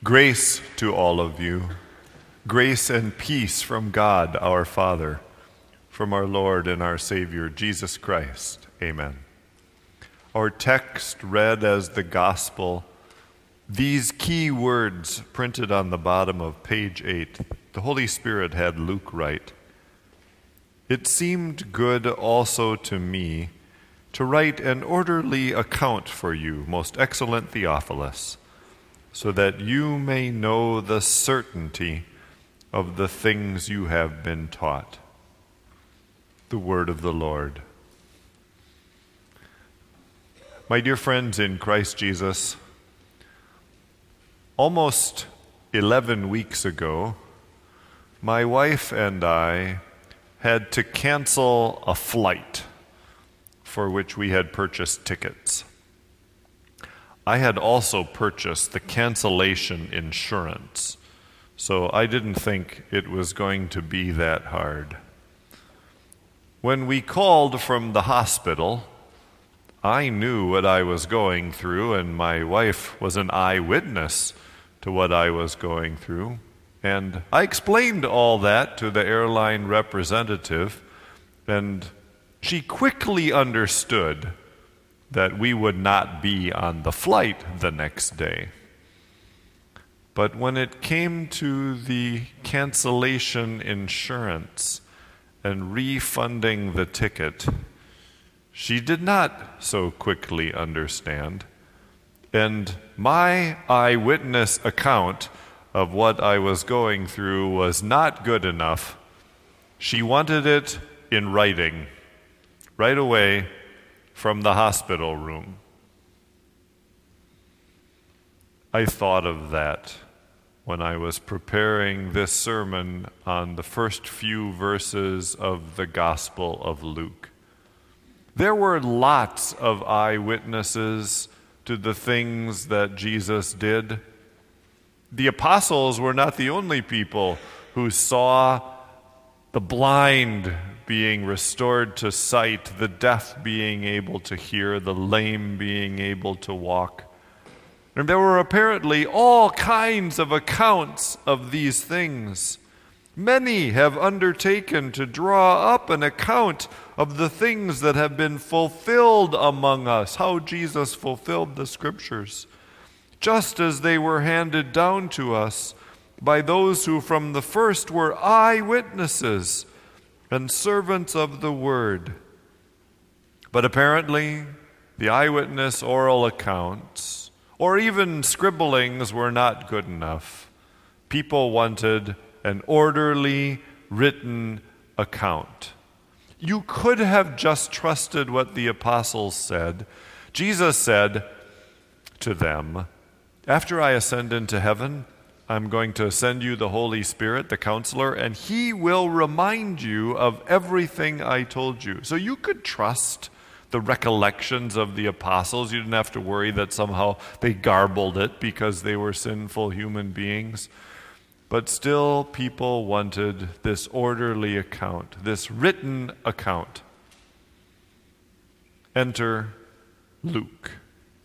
Grace to all of you, grace and peace from God our Father, from our Lord and our Savior, Jesus Christ. Amen. Our text read as the Gospel, these key words printed on the bottom of page 8, the Holy Spirit had Luke write, "It seemed good also to me to write an orderly account for you, most excellent Theophilus, so that you may know the certainty of the things you have been taught." The word of the Lord. My dear friends in Christ Jesus, almost 11 weeks ago, my wife and I had to cancel a flight for which we had purchased tickets. I had also purchased the cancellation insurance, so I didn't think it was going to be that hard. When we called from the hospital, I knew what I was going through, and my wife was an eyewitness to what I was going through. And I explained all that to the airline representative, and she quickly understood that we would not be on the flight the next day. But when it came to the cancellation insurance and refunding the ticket, she did not so quickly understand. And my eyewitness account of what I was going through was not good enough. She wanted it in writing, right away, from the hospital room. I thought of that when I was preparing this sermon on the first few verses of the Gospel of Luke. There were lots of eyewitnesses to the things that Jesus did. The apostles were not the only people who saw the blind being restored to sight, the deaf being able to hear, the lame being able to walk. And there were apparently all kinds of accounts of these things. Many have undertaken to draw up an account of the things that have been fulfilled among us, how Jesus fulfilled the Scriptures, just as they were handed down to us by those who from the first were eyewitnesses and servants of the Word. But apparently, the eyewitness oral accounts, or even scribblings, were not good enough. People wanted an orderly, written account. You could have just trusted what the apostles said. Jesus said to them, "After I ascend into heaven, I'm going to send you the Holy Spirit, the Counselor, and He will remind you of everything I told you." So you could trust the recollections of the apostles. You didn't have to worry that somehow they garbled it because they were sinful human beings. But still, people wanted this orderly account, this written account. Enter Luke.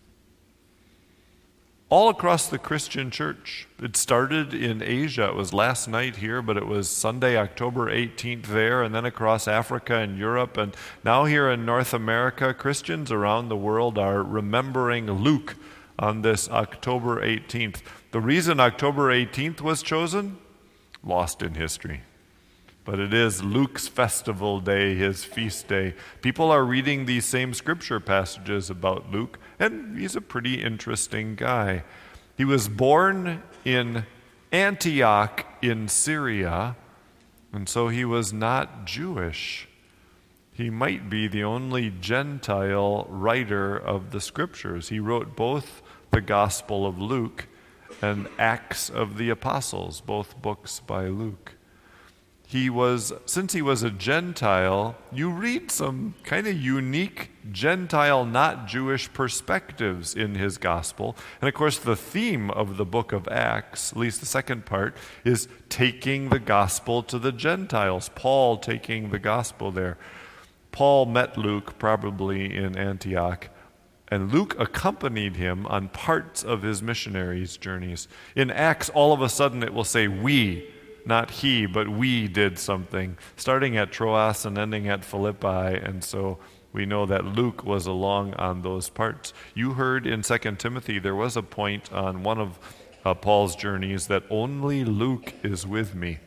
All across the Christian church. It started in Asia. It was last night here, but it was Sunday, October 18th there, and then across Africa and Europe. And now here in North America, Christians around the world are remembering Luke on this October 18th. The reason October 18th was chosen? Lost in history. But it is Luke's festival day, his feast day. People are reading these same scripture passages about Luke, and he's a pretty interesting guy. He was born in Antioch in Syria, and so he was not Jewish. He might be the only Gentile writer of the scriptures. He wrote both the Gospel of Luke and Acts of the Apostles, both books by Luke. Since he was a Gentile, you read some kind of unique Gentile, not Jewish perspectives in his gospel. And of course, the theme of the book of Acts, at least the second part, is taking the gospel to the Gentiles, Paul taking the gospel there. Paul met Luke probably in Antioch. And Luke accompanied him on parts of his missionaries' journeys. In Acts, all of a sudden it will say we, not he, but we did something, starting at Troas and ending at Philippi. And so we know that Luke was along on those parts. You heard in 2 Timothy there was a point on one of Paul's journeys that only Luke is with me.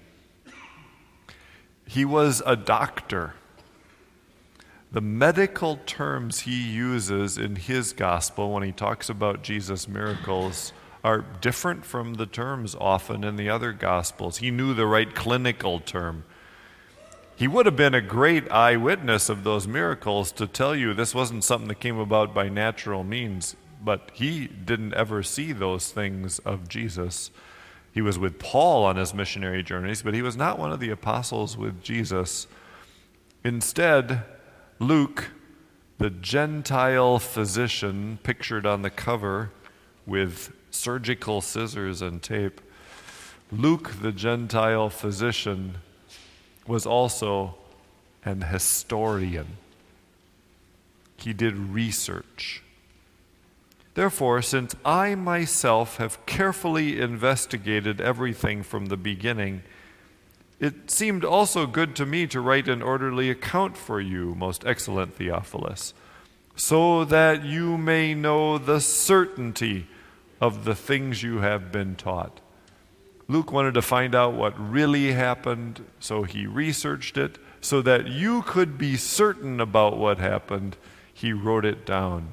He was a doctor. The medical terms he uses in his gospel when he talks about Jesus' miracles are different from the terms often in the other gospels. He knew the right clinical term. He would have been a great eyewitness of those miracles to tell you this wasn't something that came about by natural means, but he didn't ever see those things of Jesus. He was with Paul on his missionary journeys, but he was not one of the apostles with Jesus. Instead, Luke, the Gentile physician pictured on the cover with surgical scissors and tape, Luke, the Gentile physician, was also an historian. He did research. Therefore, since I myself have carefully investigated everything from the beginning, it seemed also good to me to write an orderly account for you, most excellent Theophilus, so that you may know the certainty of the things you have been taught. Luke wanted to find out what really happened, so he researched it. So that you could be certain about what happened, he wrote it down.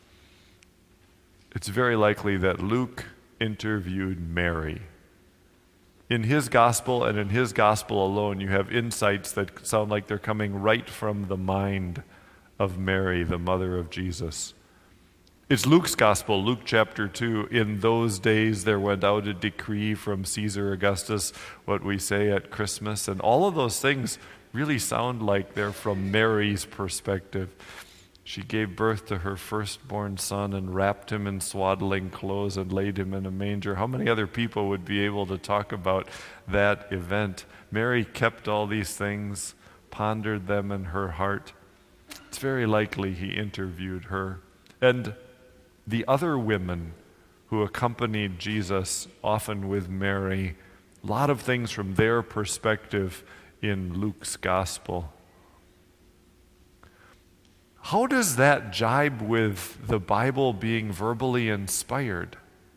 It's very likely that Luke interviewed Mary. In his gospel and in his gospel alone, you have insights that sound like they're coming right from the mind of Mary, the mother of Jesus. It's Luke's gospel, Luke chapter 2. In those days there went out a decree from Caesar Augustus, what we say at Christmas. And all of those things really sound like they're from Mary's perspective. She gave birth to her firstborn son and wrapped him in swaddling clothes and laid him in a manger. How many other people would be able to talk about that event? Mary kept all these things, pondered them in her heart. It's very likely he interviewed her. And the other women who accompanied Jesus, often with Mary, a lot of things from their perspective in Luke's gospel. How does that jibe with the Bible being verbally inspired?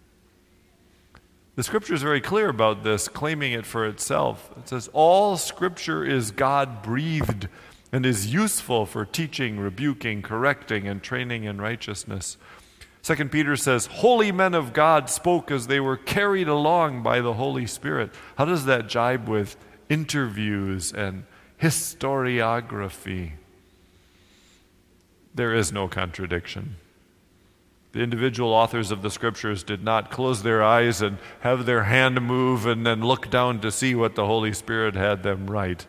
The Scripture is very clear about this, claiming it for itself. It says, all Scripture is God-breathed and is useful for teaching, rebuking, correcting, and training in righteousness. 2 Peter says, holy men of God spoke as they were carried along by the Holy Spirit. How does that jibe with interviews and historiography? There is no contradiction. The individual authors of the Scriptures did not close their eyes and have their hand move and then look down to see what the Holy Spirit had them write.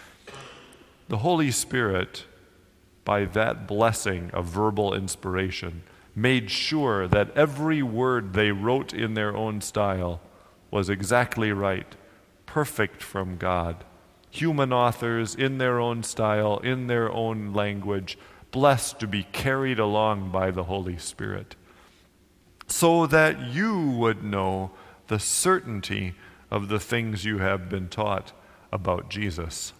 The Holy Spirit, by that blessing of verbal inspiration, made sure that every word they wrote in their own style was exactly right, perfect from God. Human authors in their own style, in their own language, blessed to be carried along by the Holy Spirit, so that you would know the certainty of the things you have been taught about Jesus.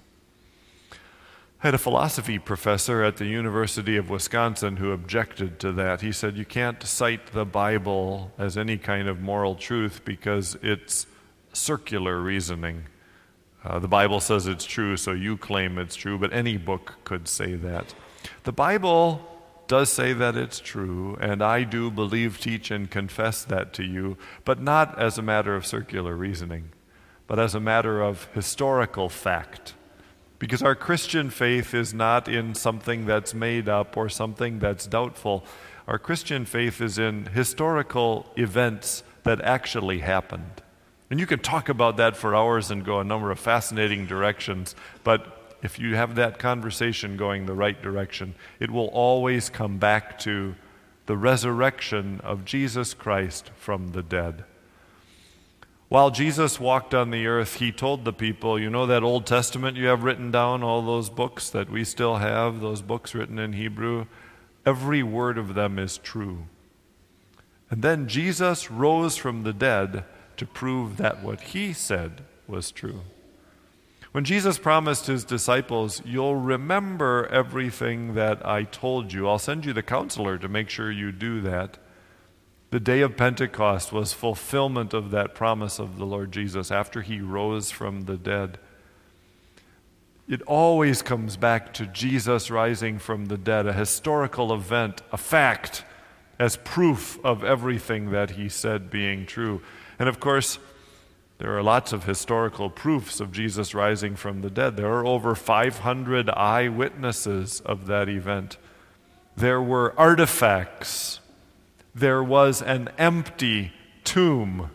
I had a philosophy professor at the University of Wisconsin who objected to that. He said, you can't cite the Bible as any kind of moral truth because it's circular reasoning. The Bible says it's true, so you claim it's true, but any book could say that. The Bible does say that it's true, and I do believe, teach, and confess that to you, but not as a matter of circular reasoning, but as a matter of historical fact. Because our Christian faith is not in something that's made up or something that's doubtful. Our Christian faith is in historical events that actually happened. And you can talk about that for hours and go a number of fascinating directions, but if you have that conversation going the right direction, it will always come back to the resurrection of Jesus Christ from the dead. While Jesus walked on the earth, he told the people, you know that Old Testament you have written down, all those books that we still have, those books written in Hebrew? Every word of them is true. And then Jesus rose from the dead to prove that what he said was true. When Jesus promised his disciples, "You'll remember everything that I told you. I'll send you the counselor to make sure you do that." The day of Pentecost was fulfillment of that promise of the Lord Jesus after he rose from the dead. It always comes back to Jesus rising from the dead, a historical event, a fact, as proof of everything that he said being true. And of course, there are lots of historical proofs of Jesus rising from the dead. There are over 500 eyewitnesses of that event. There were artifacts. There was an empty tomb.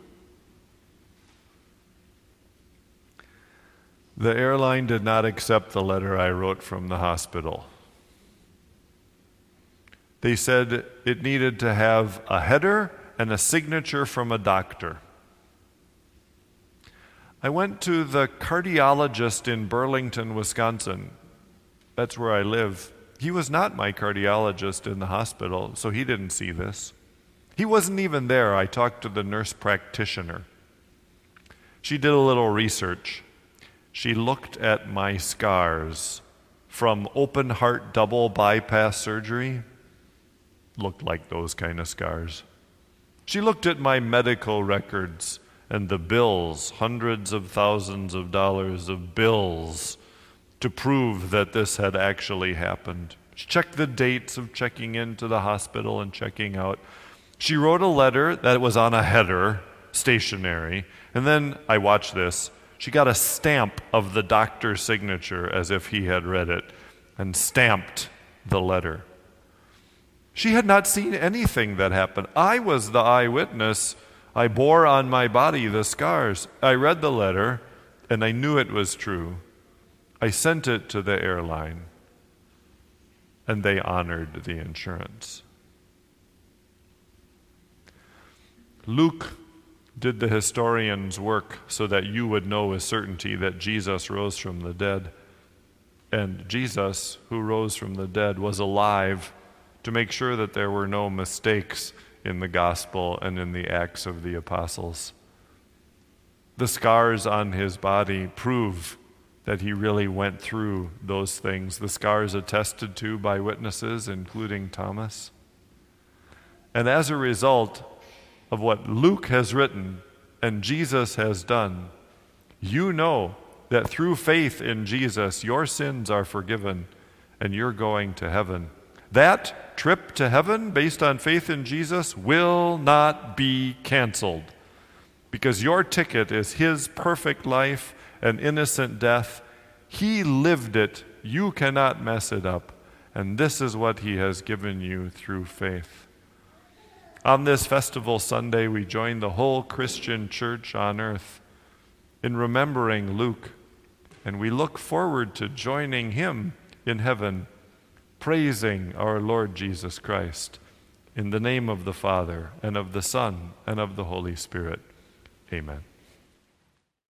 The airline did not accept the letter I wrote from the hospital. They said it needed to have a header and a signature from a doctor. I went to the cardiologist in Burlington, Wisconsin. That's where I live. He was not my cardiologist in the hospital, so he didn't see this. He wasn't even there. I talked to the nurse practitioner. She did a little research. She looked at my scars from open heart double bypass surgery. Looked like those kind of scars. She looked at my medical records and the bills, hundreds of thousands of dollars of bills to prove that this had actually happened. She checked the dates of checking into the hospital and checking out. She wrote a letter that was on a header, stationary, and then, I watched this, she got a stamp of the doctor's signature as if he had read it and stamped the letter. She had not seen anything that happened. I was the eyewitness. I bore on my body the scars. I read the letter, and I knew it was true. I sent it to the airline, and they honored the insurance. Luke did the historian's work so that you would know with certainty that Jesus rose from the dead. And Jesus, who rose from the dead, was alive to make sure that there were no mistakes in the gospel and in the Acts of the Apostles. The scars on his body prove that he really went through those things. The scars attested to by witnesses, including Thomas. And as a result of what Luke has written and Jesus has done, you know that through faith in Jesus, your sins are forgiven and you're going to heaven. That trip to heaven based on faith in Jesus will not be canceled because your ticket is his perfect life and innocent death. He lived it. You cannot mess it up. And this is what he has given you through faith. On this festival Sunday, we join the whole Christian church on earth in remembering Luke, and we look forward to joining him in heaven, praising our Lord Jesus Christ. In the name of the Father, and of the Son, and of the Holy Spirit. Amen.